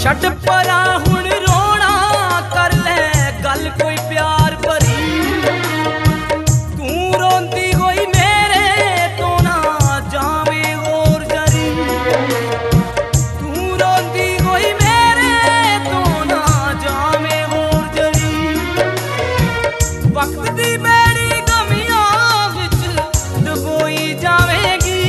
छड़ परा हुण रोना कर ले गल कोई प्यार भरी। तू रोंदी होई मेरे तो ना जावे और जरी। तू रोंदी होई मेरे तो ना जावे और जरी। वक्त दी मेरी गमियां विच डुबोई जावेगी।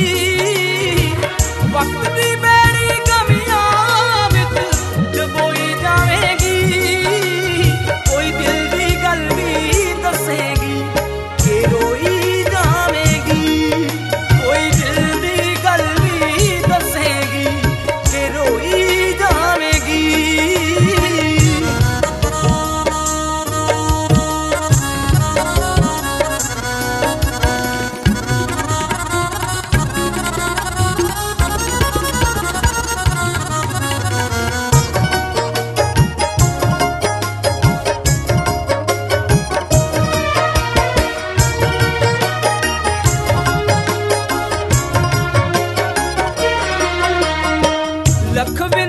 वक्त दी मेरी गमियां विच डुबोई जावेगी। कोई दिल दी गल भी दसेगी कि रोई जावेगी। कोई दिल दी गल भी दसेगी कि रोई जावेगी। लख